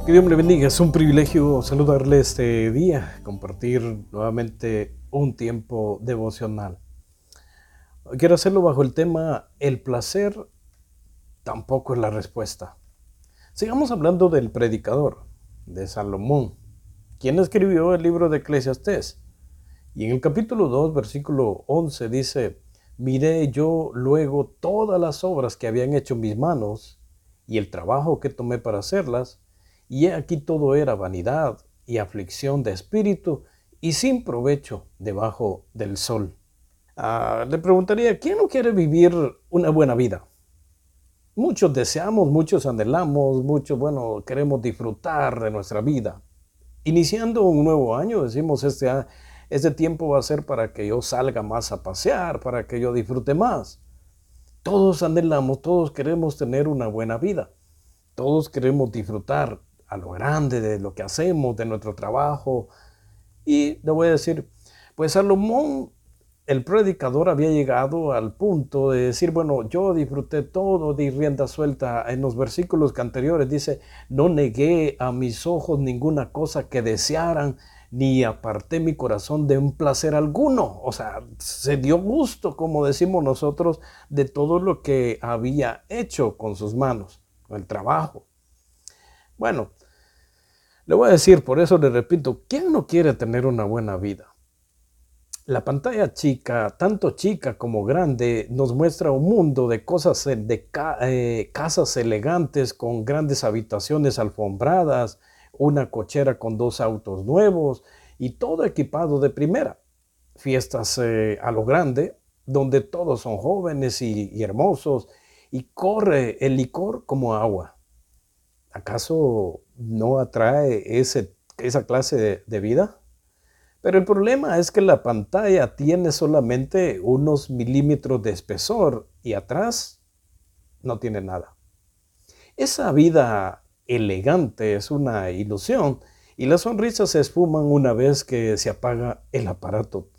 Que Dios me le bendiga, es un privilegio saludarle este día, compartir nuevamente un tiempo devocional. Quiero hacerlo bajo el tema El placer tampoco es la respuesta. Sigamos hablando del predicador, de Salomón, quien escribió el libro de Eclesiastés. Y en el capítulo 2, versículo 11 dice: miré yo luego todas las obras que habían hecho mis manos y el trabajo que tomé para hacerlas, y he aquí todo era vanidad y aflicción de espíritu y sin provecho debajo del sol. Le preguntaría, ¿quién no quiere vivir una buena vida? Muchos deseamos, muchos anhelamos, muchos, queremos disfrutar de nuestra vida. Iniciando un nuevo año, decimos, este tiempo va a ser para que yo salga más a pasear, para que yo disfrute más. Todos anhelamos, todos queremos tener una buena vida. Todos queremos disfrutar a lo grande de lo que hacemos, de nuestro trabajo. Y le voy a decir, pues Salomón, el predicador, había llegado al punto de decir, yo disfruté todo, di rienda suelta. En los versículos anteriores dice: no negué a mis ojos ninguna cosa que desearan, ni aparté mi corazón de un placer alguno. O sea, se dio gusto, como decimos nosotros, de todo lo que había hecho con sus manos, el trabajo. Bueno, le voy a decir, por eso le repito, ¿quién no quiere tener una buena vida? La pantalla chica, tanto chica como grande, nos muestra un mundo de cosas, casas elegantes con grandes habitaciones alfombradas, una cochera con 2 autos nuevos y todo equipado de primera. Fiestas a lo grande, donde todos son jóvenes y hermosos, y corre el licor como agua. ¿Acaso no atrae esa clase de vida? Pero el problema es que la pantalla tiene solamente unos milímetros de espesor y atrás no tiene nada. Esa vida elegante es una ilusión y las sonrisas se esfuman una vez que se apaga el aparato.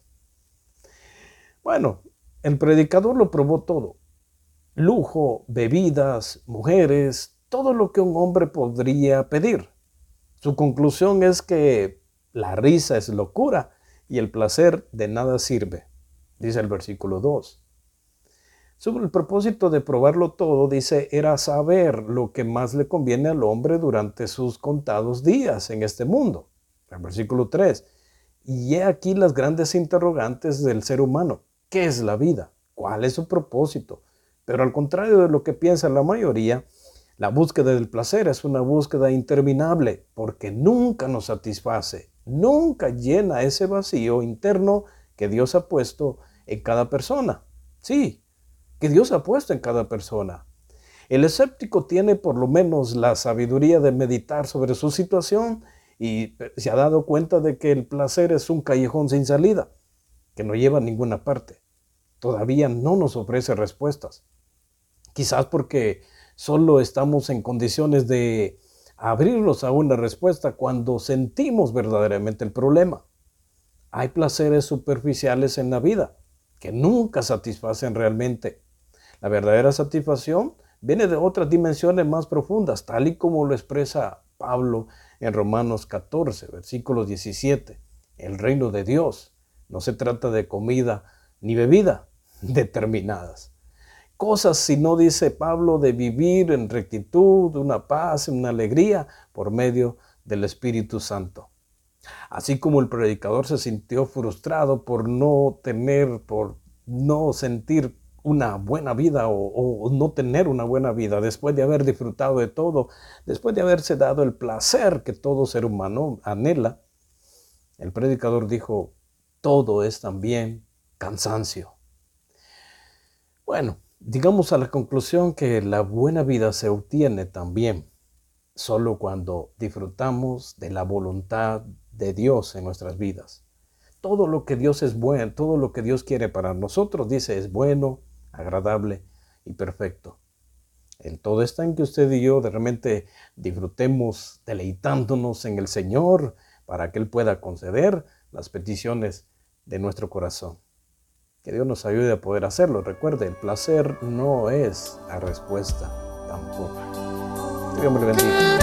Bueno, el predicador lo probó todo: lujo, bebidas, mujeres, todo lo que un hombre podría pedir. Su conclusión es que la risa es locura y el placer de nada sirve, dice el versículo 2. Sobre el propósito de probarlo todo, dice, era saber lo que más le conviene al hombre durante sus contados días en este mundo. El versículo 3. Y he aquí las grandes interrogantes del ser humano. ¿Qué es la vida? ¿Cuál es su propósito? Pero al contrario de lo que piensa la mayoría, la búsqueda del placer es una búsqueda interminable porque nunca nos satisface, nunca llena ese vacío interno que Dios ha puesto en cada persona. Sí, que Dios ha puesto en cada persona. El escéptico tiene por lo menos la sabiduría de meditar sobre su situación y se ha dado cuenta de que el placer es un callejón sin salida, que no lleva a ninguna parte. Todavía no nos ofrece respuestas. Quizás porque solo estamos en condiciones de abrirnos a una respuesta cuando sentimos verdaderamente el problema. Hay placeres superficiales en la vida que nunca satisfacen realmente. La verdadera satisfacción viene de otras dimensiones más profundas, tal y como lo expresa Pablo en Romanos 14, versículo 17. El reino de Dios no se trata de comida ni bebida determinadas. Cosas, si no, dice Pablo, de vivir en rectitud, una paz, una alegría por medio del Espíritu Santo. Así como el predicador se sintió frustrado por no sentir una buena vida o no tener una buena vida después de haber disfrutado de todo, después de haberse dado el placer que todo ser humano anhela, el predicador dijo: todo es también cansancio. Bueno, digamos a la conclusión que la buena vida se obtiene también solo cuando disfrutamos de la voluntad de Dios en nuestras vidas. Todo lo que Dios es bueno, todo lo que Dios quiere para nosotros, dice, es bueno, agradable y perfecto. El todo está en que usted y yo realmente disfrutemos deleitándonos en el Señor para que Él pueda conceder las peticiones de nuestro corazón. Que Dios nos ayude a poder hacerlo. Recuerde, el placer no es la respuesta tampoco. Que Dios me le bendiga.